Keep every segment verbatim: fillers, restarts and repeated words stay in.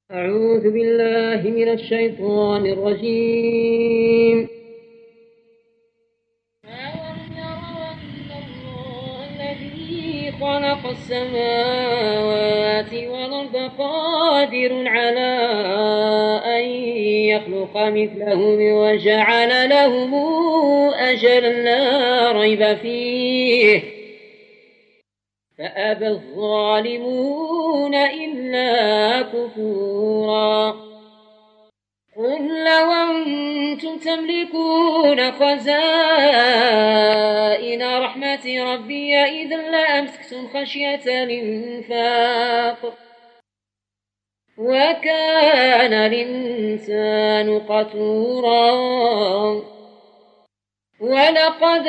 أعوذ بالله من الشيطان الرجيم. أولم يروا أن الله الذي خلق السماوات والأرض قادر على أن يخلق مثلهم وجعل لهم أجلا لا ريب فيه فأبى الظالمون إلا كفورا. قل لو أنتم تملكون خزائن رحمة ربي إذا لأمسكتم خشية الإنفاق وكان الإنسان قتورا. ولقد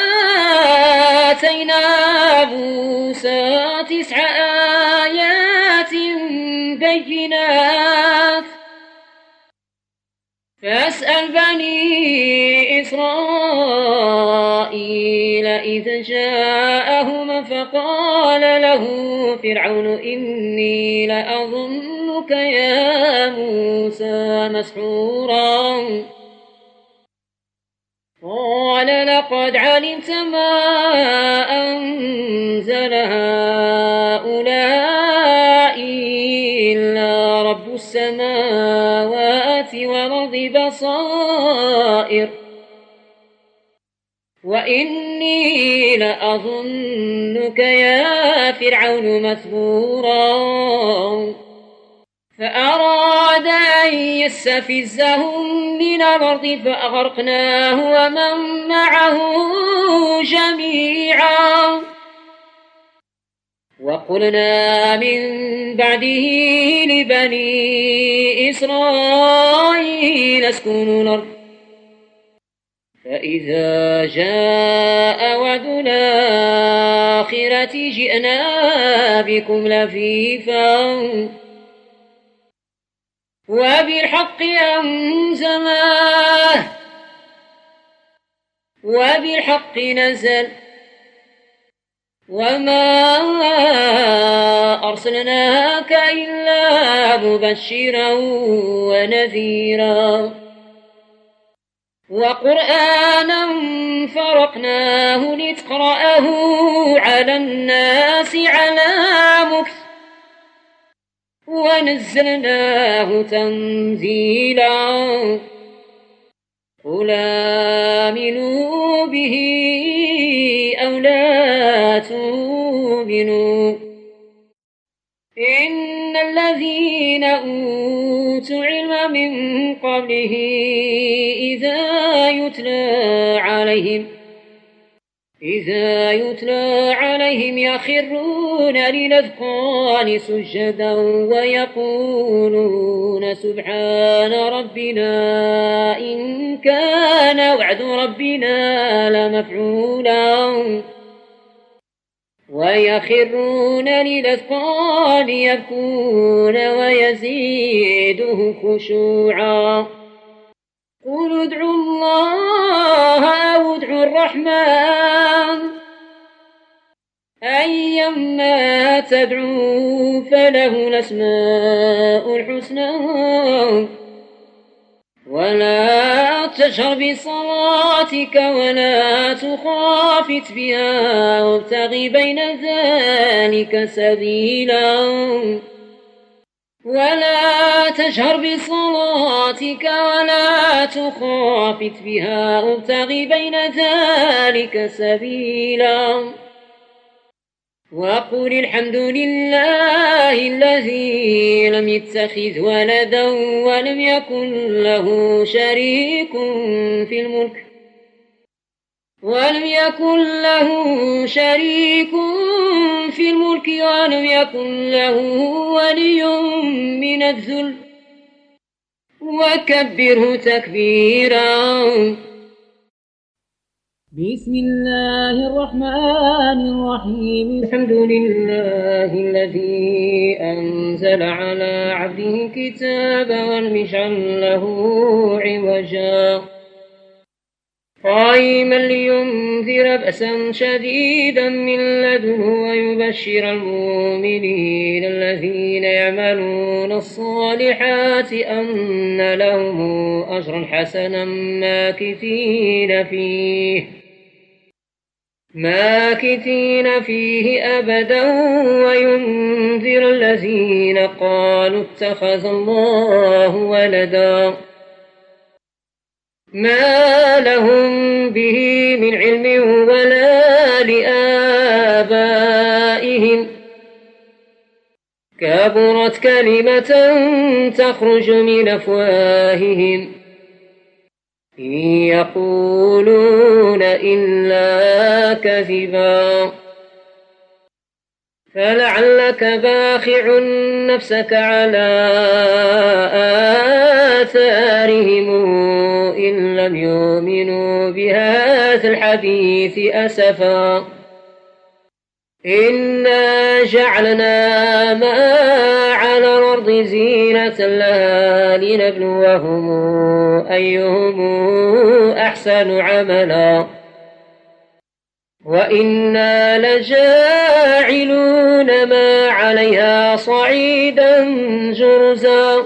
آتينا موسى تسع آيات بينات فاسأل بني إسرائيل إذ جاءهم فقال له فرعون إني لأظنك يا موسى مسحورا. قال لقد علمت ما أنزل هؤلاء إلا رب السماوات والأرض بصائر وإني لأظنك يا فرعون مثبورا. فأراد أن يستفزهم من الأرض فأغرقناه ومن معه جميعا. وقلنا من بعده لبني إسرائيل اسكنوا الأرض فإذا جاء وعد الآخرة جئنا بكم لفيفا وبالحق أنزلناه وبالحق نزل وما أرسلناك إلا مبشرا ونذيرا. وقرآنا فرقناه لتقرأه على الناس على مكث ونزلناه تنزيلا. قل آمنوا به أو لا تؤمنوا إن الذين أوتوا علم من قبله إذا يتلى عليهم إذا يتلى عليهم يخرون للأذقان سجدا ويقولون سبحان ربنا إن كان وعد ربنا لمفعولا. ويخرون للأذقان يبكون ويزيده خشوعا. قل ادعوا الله أو ادعوا الرحمن أيما تدعوا فله الأسماء الحسنى. ولا تجهر بصلاتك ولا تخافت بها وابتغ بين ذلك سبيلا. ولا تجهر بصلاتك ولا تخافت بها وابتغ بين ذلك سبيلا. وقل الحمد لله الذي لم يتخذ ولدا ولم يكن له شريك في الملك ولم يكن له شريك في الملك ولم يكن له ولي من الذل وكبره تكبيرا. بسم الله الرحمن الرحيم. الحمد لله الذي أنزل على عبده الكتاب ولم يجعل له عوجا قائما لينذر بأسا شديدا من لدنه ويبشر المؤمنين الذين يعملون الصالحات أن لهم أجرا حسنا ماكثين فيه ماكثين فيه أبدا وينذر الذين قالوا اتخذ الله ولدا ما لهم به من علم ولا لآبائهم كبرت كلمة تخرج من أفواههم إن يقولون إلا كذبا فلعلك باخع نفسك على آثارهم إن لم يؤمنوا بهذا الحديث أسفا إنا جعلنا ما على الأرض زينة لها لنبلوهم أيهم أحسن عملا وإنا لجاعلون ما عليها صعيدا جرزا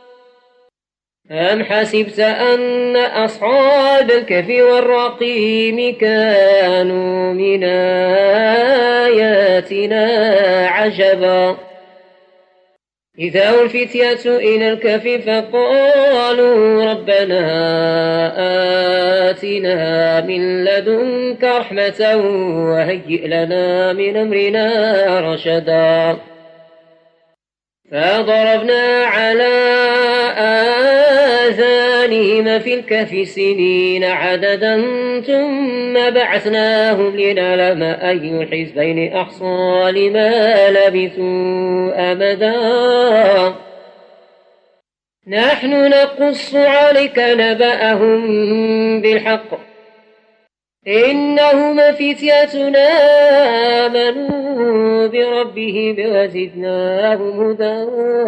أم حسبت أن أصحاب الكهف والرقيم كانوا من آياتنا عجبا إذا أوى الفتية إلى الكهف فقالوا ربنا آتنا من لدنك رحمة وهيئ لنا من أمرنا رشدا فضربنا على آذانهم في الكهف سنين عددا ثم بعثناهم لنعلم أي الحزبين أحصى لما لبثوا أمدا نحن نقص عليك نبأهم بالحق إنهم فتيتنا آمنوا بربهم وزدناهم هدى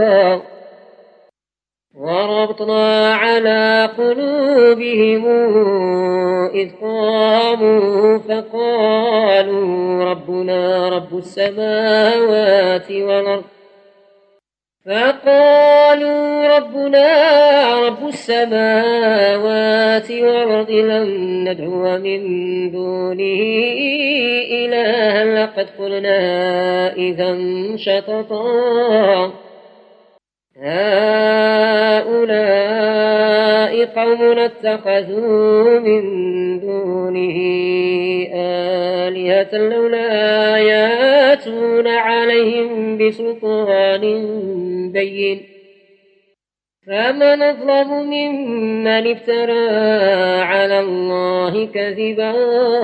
وربطنا على قلوبهم إذ قاموا فقالوا ربنا رب السماوات والأرض فقالوا ربنا رب السماوات والأرض لن ندعو من دونه إلها لقد قلنا إذا شططا هؤلاء قوم اتخذوا من دونه آلهة لولا يأتون عليهم بسلطان بين فمن أظلم ممن افترى على الله كذبا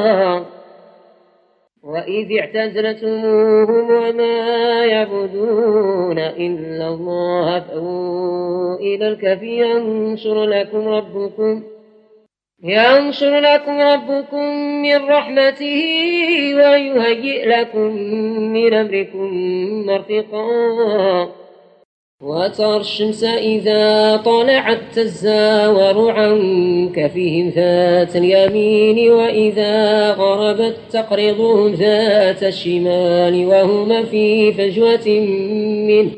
وإذ اعتزلتموهم وما يعبدون إلا الله فأووا إلى الكهف ينشر لكم ربكم ينشر لكم ربكم من رحمته ويهيئ لكم من أمركم مرفقا وترى الشمس إذا طلعت تزاور عن كهفهم ذات اليمين وإذا غربت تقرضهم ذات الشمال وهما في فجوة منه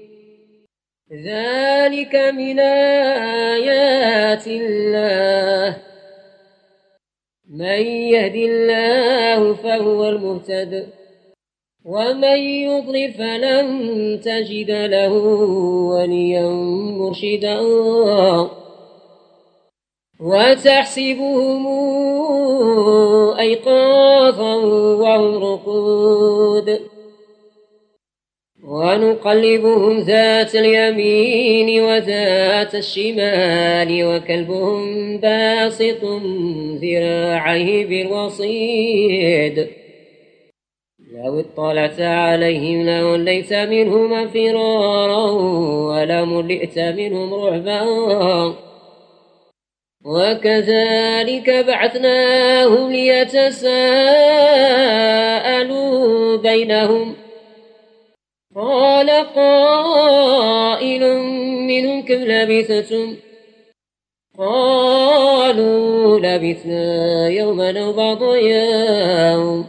ذلك من آيات الله من يهد الله فهو المهتد ومن يضلل فلن تجد له وليا مرشدا وتحسبهم أيقاظا وهم رقود ونقلبهم ذات اليمين وذات الشمال وكلبهم باسط ذراعيه بالوصيد لو اطلعت عليهم لوليت منهم فرارا ولملئت منهم رعبا وكذلك بعثناهم ليتساءلوا بينهم قال قائل منهم كم لبثتم قالوا لبثنا يوما أو بعض يوم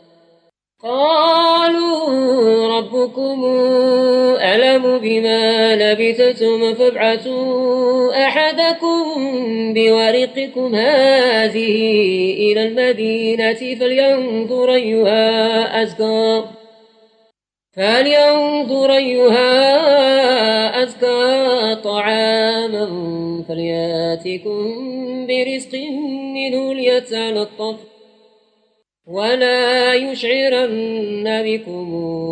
قالوا ربكم أعلم بما لبثتم فابعثوا أحدكم بورقكم هذه إلى المدينة فلينظر أيها أزكى فلينظر أيها أزكى طعاما فلياتكم برزق منه ليتلطف ولا يشعرن بكم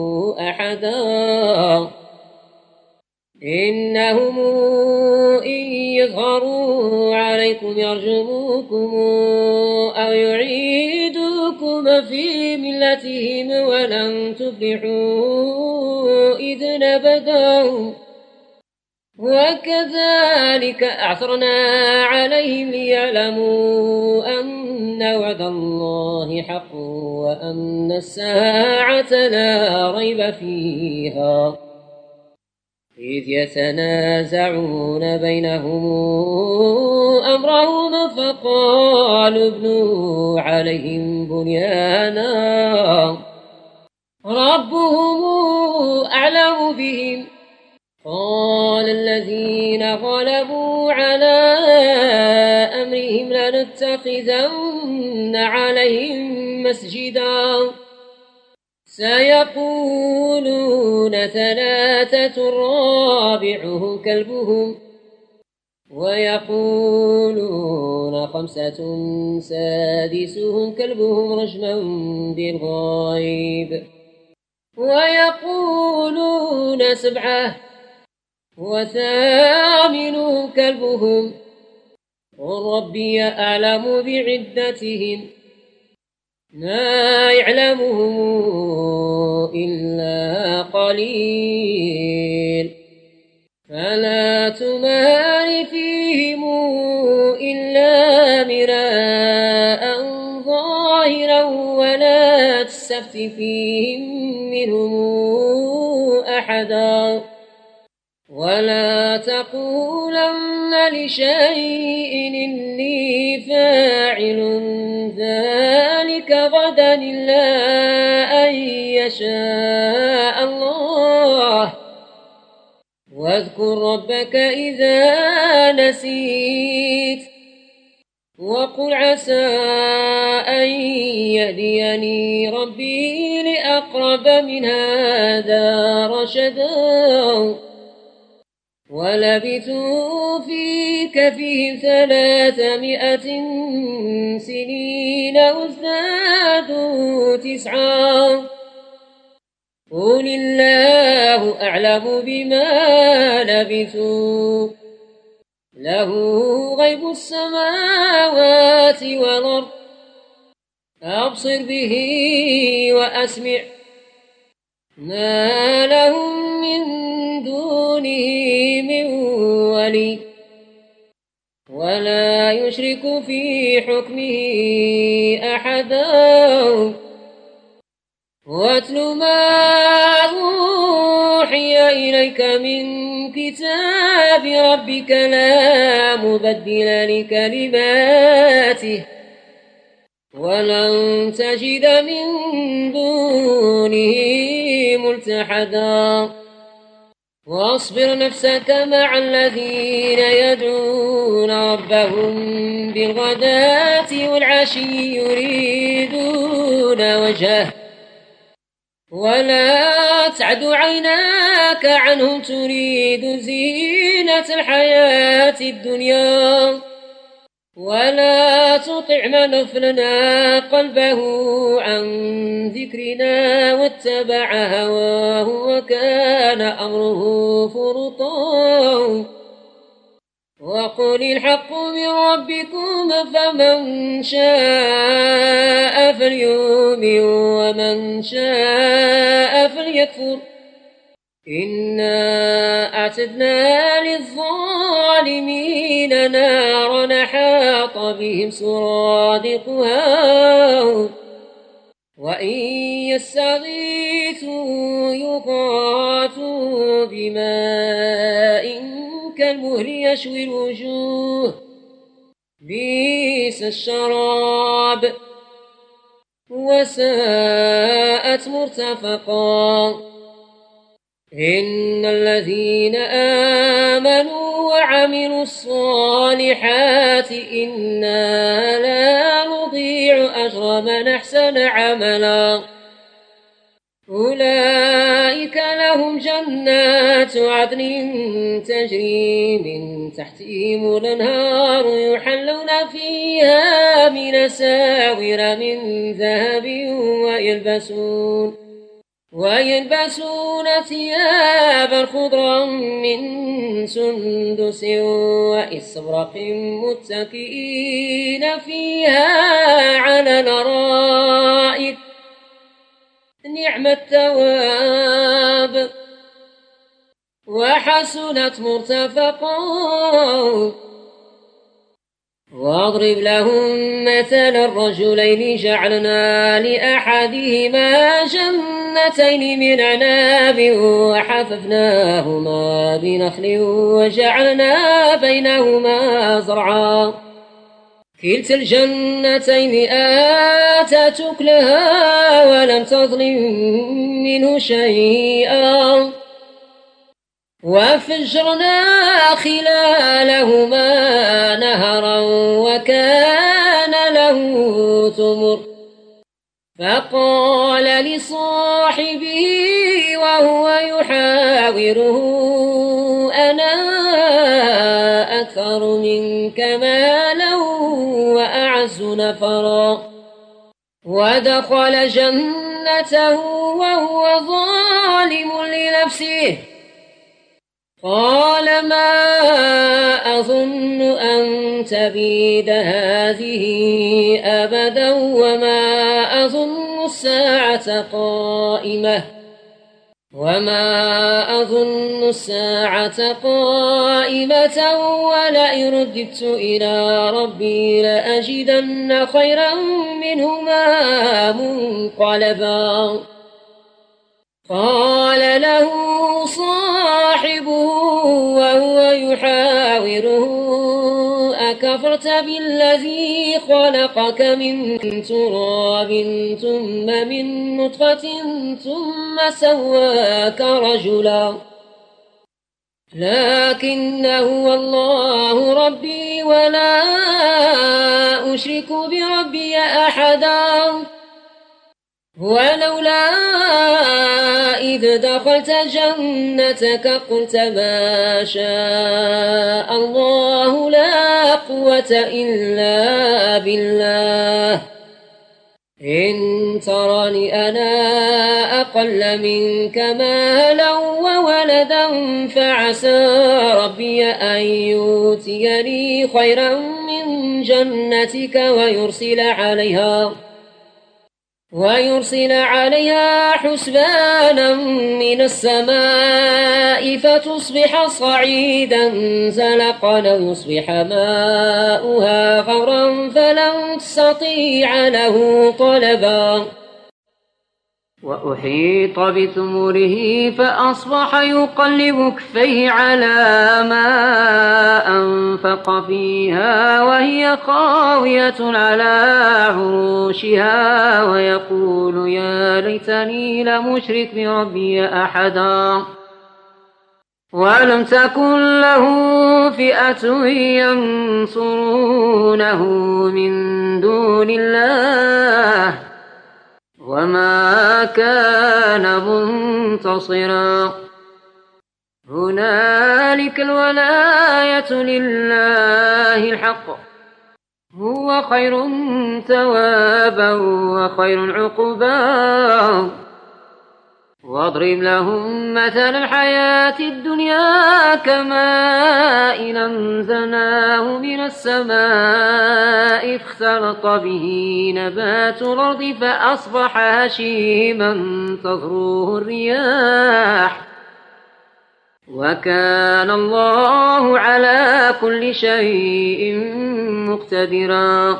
أحدا إنهم إن يظهروا عليكم يرجموكم أو يعيدوكم في ملتهم ولن تفلحوا إذ أبدا وكذلك أعثرنا عليهم ليعلموا أن وعد الله حق وأن الساعة لا ريب فيها إذ يتنازعون بينهم أمرهم فقالوا ابنوا عليهم بنيانا ربهم أعلم بهم قال الذين غلبوا على أمرهم لنتخذن عليهم مسجدا سيقولون ثلاثة رابعهم كلبهم ويقولون خمسة سادسهم كلبهم رجما بالغيب ويقولون سبعة وثامنهم كلبهم قل ربي أعلم بعدتهم ما يعلمهم إلا قليل فلا تمار فيهم إلا مراء ظاهرا ولا تستفت فيهم منهم أحدا ولا تقولن لشيء إني فاعل ذلك غدا إلا أن يشاء الله واذكر ربك إذا نسيت وقل عسى أن يهديني ربي لأقرب من هذا رشدا ولبثوا في كفهم ثلاثمائة سنين وازدادوا تسعا قل الله أعلم بما لبثوا له غيب السماوات والأرض أبصر به وأسمع ما لهم من دونه من ولي ولا يشرك في حكمه أحدا واتل ما أوحي إليك من كتاب ربك لا مبدل لكلماته ولن تجد من دونه ملتحدا واصبر نفسك مع الذين يدعون ربهم بالغداة والعشي يريدون وجهه ولا تعد عيناك عنهم تريد زينة الحياة الدنيا ولا تطع من أغفلنا قلبه عن ذكرنا واتبع هواه وكان أمره فرطا وقل الحق من ربكم فمن شاء فليؤمن ومن شاء فليكفر إنا أعتدنا للظالمين نارا أحاط بهم سرادقها وإن يستغيثوا يغاثوا بماء كالمهل يشوي الوجوه بئس الشراب وساءت مرتفقا إن الذين آمنوا وعملوا الصالحات إنا لا نضيع أجر من أحسن عملا أولئك لهم جنات عدن تجري من تحتهم الأنهار يحلون فيها من أساور من ذهب ويلبسون ويلبسون ثيابا خضرا من سندس وإستبرق متكئين فيها على الأرائك نعم الثواب وحسنت مرتفقا واضرب لهم مثل الرجلين جعلنا لأحدهما جنتين من عناب وحففناهما بنخل وجعلنا بينهما زرعا كلتا الجنتين آتت أكلها ولم تظلم منه شيئا وفجرنا خلالهما نهرا وكان له ثمر فقال لصاحبه وهو يحاوره أنا أكثر منك مالا وأعز نفرا ودخل جنته وهو ظالم لنفسه قال ما أظن أن تبيد هذه أبدا وما أظن الساعة قائمة وما أظن الساعة قائمة ولئن رددت إلى ربي لأجدن خيرا منهما منقلبا قال له صاحبه وهو يحاوره أكفرت بالذي خلقك من تراب ثم من نطفة ثم سواك رجلا لكن هو الله ربي ولا أشرك بربي أحدا ولولا إذ دخلت جنتك قلت ما شاء الله لا قوة إلا بالله إن ترني أنا أقل منك مالا وولدا فعسى ربي أن يؤتيني خيرا من جنتك ويرسل عليها ويرسل عليها حسبانا من السماء فتصبح صعيدا زلقا أو يصبح ماؤها غورا فلن تستطيع له طلبا وأحيط بثمره فأصبح يقلب كفيه على ما أنفق فيها وهي خاوية على عروشها ويقول يا ليتني لمشرك بربي أحدا ولم تكن له فئة ينصرونه من دون الله وما كان منتصرا هنالك الولاية لله الحق هو خير ثوابا وخير عقبا واضرب لهم مثل الحياة الدنيا كماء أنزلناه من السماء فاختلط به نبات الأرض فأصبح هشيما تذروه الرياح وكان الله على كل شيء مقتدرا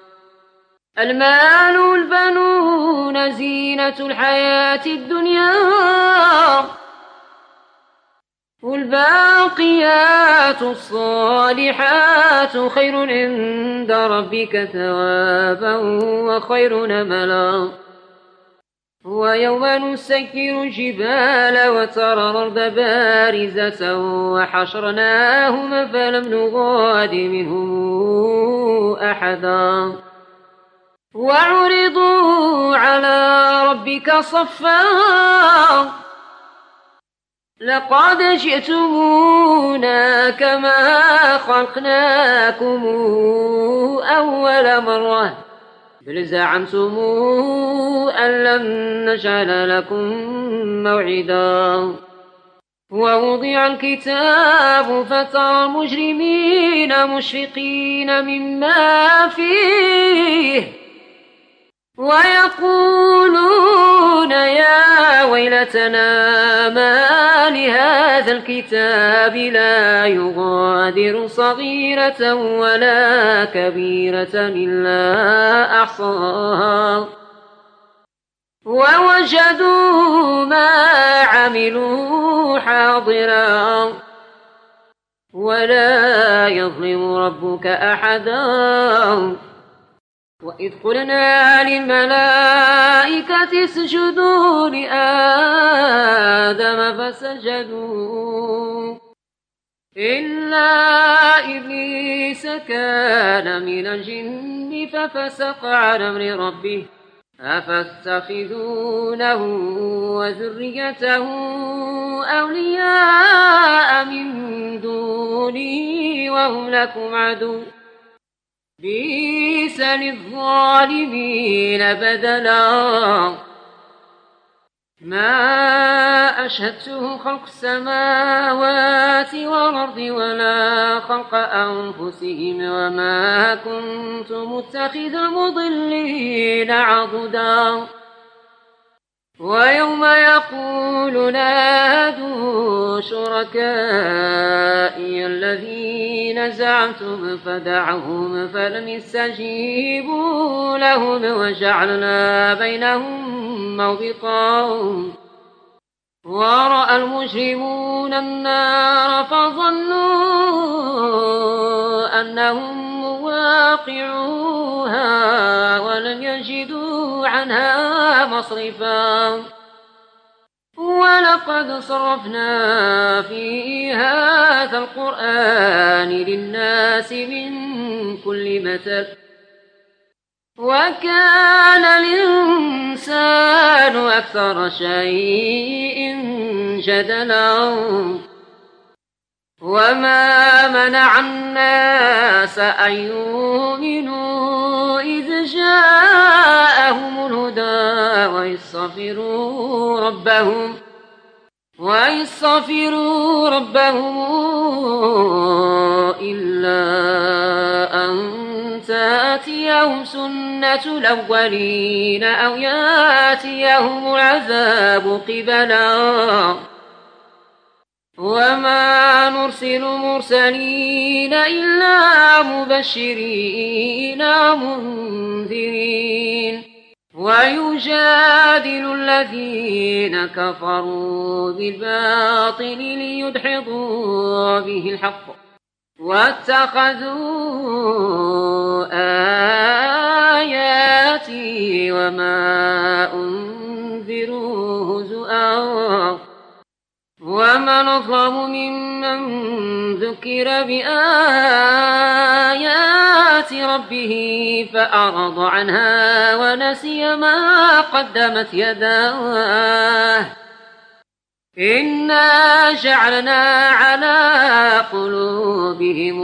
المال والبنون زينة الحياة الدنيا والباقيات الصالحات خير عند ربك ثوابا وخير نملا ويوم نسكر الجبال وترى الأرض بارزة وحشرناهم فلم نغاد منهم أحدا وعرضوا على ربك صفا لقد جئتمونا كما خلقناكم أول مرة بل زعمتم أن لن نجعل لكم موعدا ووضع الكتاب فترى المجرمين مشفقين مما فيه ويقولون يا ويلتنا ما لهذا الكتاب لا يغادر صغيرة ولا كبيرة إلا أحصاها ووجدوا ما عملوا حاضرا ولا يظلم ربك أحدا وإذ قلنا للملائكة اسجدوا لآدم فسجدوا إلا إبليس كان من الجن ففسق عن أمر ربه أفاتخذونه وذريته أولياء من دوني وهم لكم عدو بئس للظالمين بدلا ما أشهدتهم خلق السماوات والأرض ولا خلق أنفسهم وما كنت متخذ المضلين عضدا ويوم يقول نادوا شركائي الذين زعمتم فدعوهم فلم يستجيبوا لهم وجعلنا بينهم موبقا ورأى المجرمون النار فظنوا أنهم مواقعوها ولم يجدوا عنها مصرفا ولقد صرفنا في هذا القرآن للناس من كل مثل وكان الإنسان أكثر شيء جدلا وما منع الناس أن يؤمنوا إذ جاءهم الهدى ويستغفروا ربهم ويستغفروا ربهم إلا أن تأتيهم سنة الأولين أو يأتيهم العذاب قبلا وما نرسل مرسلين إلا مبشرين ومنذرين ويجادل الذين كفروا بالباطل ليدحضوا به الحق واتخذوا آياتي وما أنذروا هزؤا ومن أظلم ممن ذكر بآيات ربه فأعرض عنها ونسي ما قدمت يداه إنا جعلنا على قلوبهم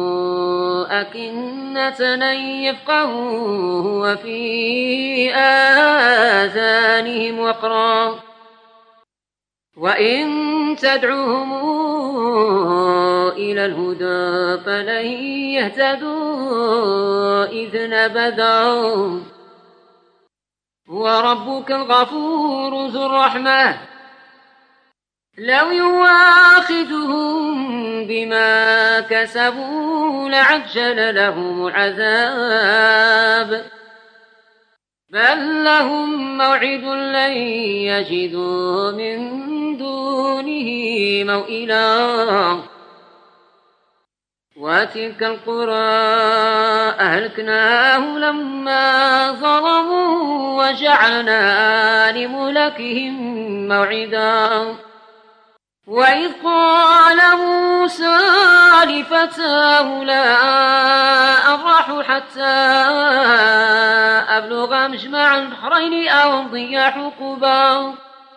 أكنة أن يفقهوه وفي آذانهم وقرا وإن تدعوهم إلى الهدى فلن يهتدوا إذ نبذوا وربك الغفور ذو الرحمة لو يواخذهم بما كسبوا لعجل لهم العذاب بل لهم موعد لن يجدوا من دونه موئلا وتلك القرى أهلكناه لما ظلموا وجعلنا لملكهم موعدا وإذ قال موسى لفتاه لا أبرح حتى أبلغ مجمع البحرين أو أمضي حقبا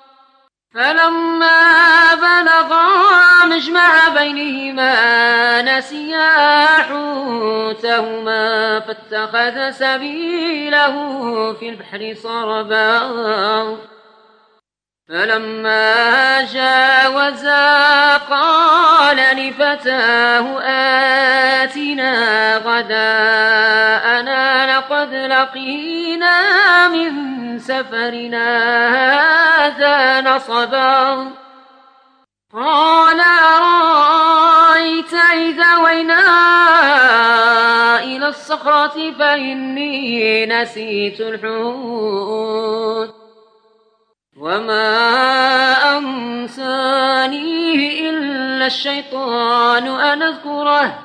فلما بلغا مجمع بينهما نسيا حوتهما فاتخذ سبيله في البحر سربا فلما جاوزا قال لفتاه آتنا غداءنا لقد لقينا من سفرنا هذا نصبا قال أرأيت إذا وينا إلى الصخرة فإني نسيت الحوت وما أنسانيه إلا الشيطان أن أذكره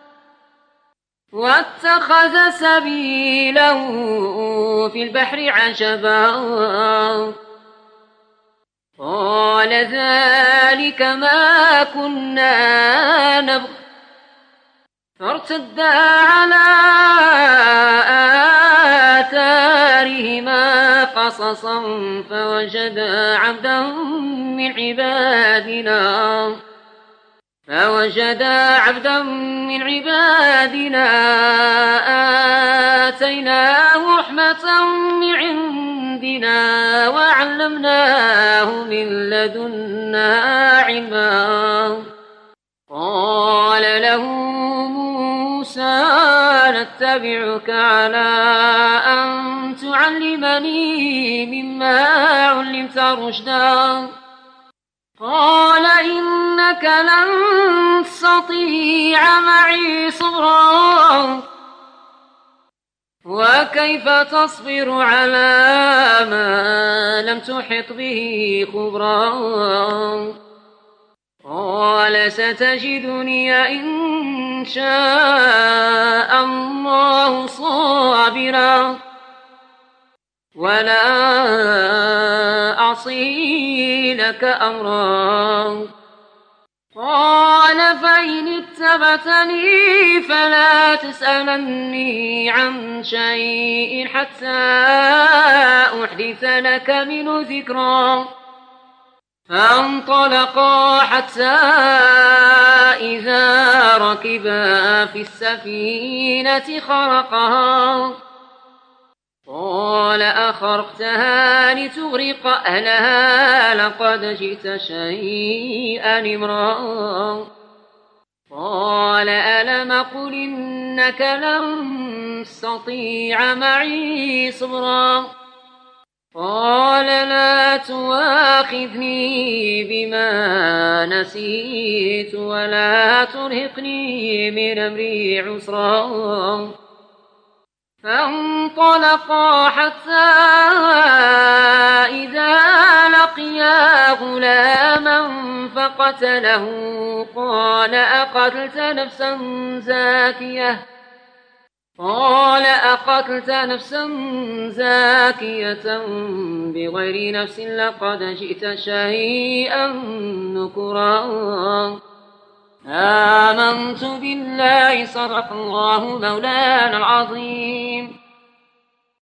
واتخذ سبيله في البحر عجبا قال ذلك ما كنا نبغ فارتدا على آثارهما قصصا فوجدا عبدا من عبادنا فوجدا عبدا من عبادنا آتيناه رحمة من عندنا وعلمناه من لدنا علما قال له موسى نتبعك على أن تعلمني مما علمت رشدا قال إنك لن تستطيع معي صبرا وكيف تصبر على ما لم تحط به خبرا قال ستجدني إن شاء الله صابرا ولا أعصي لك أمرا قال فإن اتبعتني فلا تسألني عن شيء حتى أحدث لك منه ذكرا فانطلقا حتى إذا ركبا في السفينة خرقها قال أخرقتها لتغرق أهلها لقد جئت شيئا إمرا قال ألم قل إنك لن تستطيع معي صبرا قال لا تواخذني بما نسيت ولا ترهقني من أمري عسرا فانطلقا حتى إذا لقيا غلاما فقتله قال أقتلت نفسا زاكية قال أقتلت نفسا زاكية بغير نفس لقد جئت شيئا نكرا آمنت بالله صدق الله مولانا العظيم